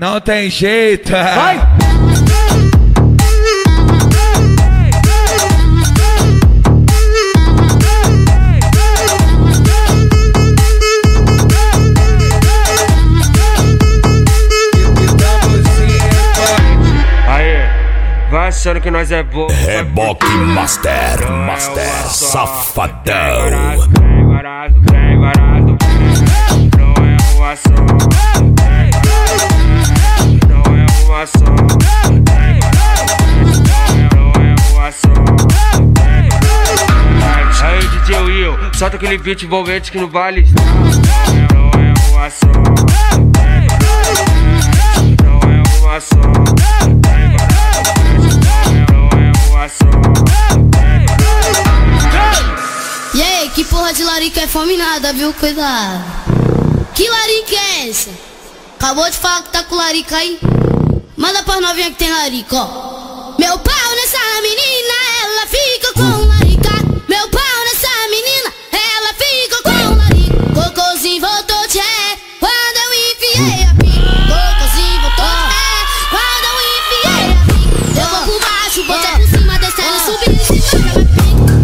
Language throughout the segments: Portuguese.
não tem jeito. Vai! Vai achando que nós é bom. Reboque Master Safadão. Vem varado, não é uma só. Não é uma só. Não é uma só. Aí DJ Will, solta aquele beat envolvente que no baile está. Não é uma só. Não é uma só. E aí, que porra de larica é fome nada, viu? Cuidado. Que larica é essa? Acabou de falar que tá com larica aí? Manda pras novinha que tem larica, ó. Meu pau nessa menina, ela fica com larica. Meu pau nessa menina, ela fica com larica. Cocôzinho voltou, tchê, quando eu enfiei a pica. Cocôzinho voltou, tchê, quando eu enfiei a pica. Eu vou por baixo, bota por cima, descendo, subindo em cima da minha pica.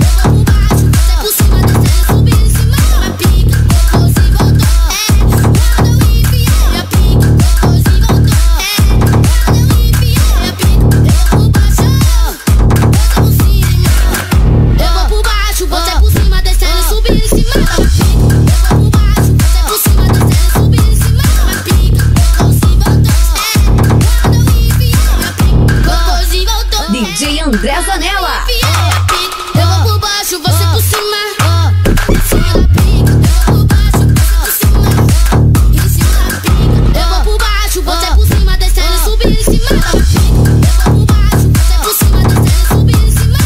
DJ André Zanella. Eu vou por baixo, você por cima. Eu vou por baixo, você por cima, descendo, subindo em cima. Eu vou por baixo, você por cima, descendo, subindo em cima.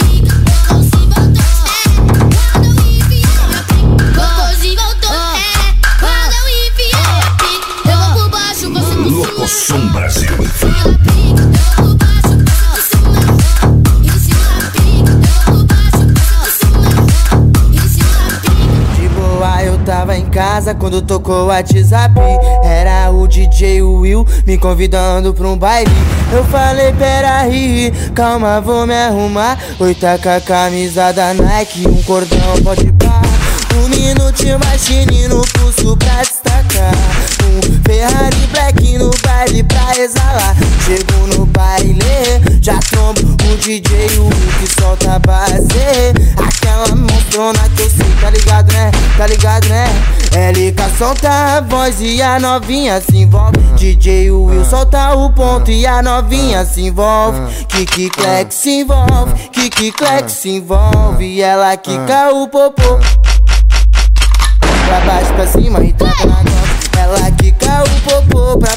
Cocôzinho voltou, quando eu enfiei a pica. Eu vou por baixo, você por cima. Locoção Brasil. Tava em casa quando tocou o WhatsApp. Era o DJ Will me convidando pra um baile. Eu falei, peraí, calma, vou me arrumar. Oi, tá com a camisa da Nike, um cordão pode parar. Um minutinho mais chininho no pulso pra destacar. Um Ferrari Black no baile pra exalar. Chego no baile, já trombo o DJ Will que solta a base. Aquela monstrona que eu sei, tá ligado né? Tá ligado né? LK solta a voz e a novinha se envolve. DJ Will solta o ponto e a novinha se envolve. Kiki Cleck se envolve, Kiki Cleck se envolve. E ela quica o popô pra baixo, pra cima e taca na nota. Ela quica o popô pra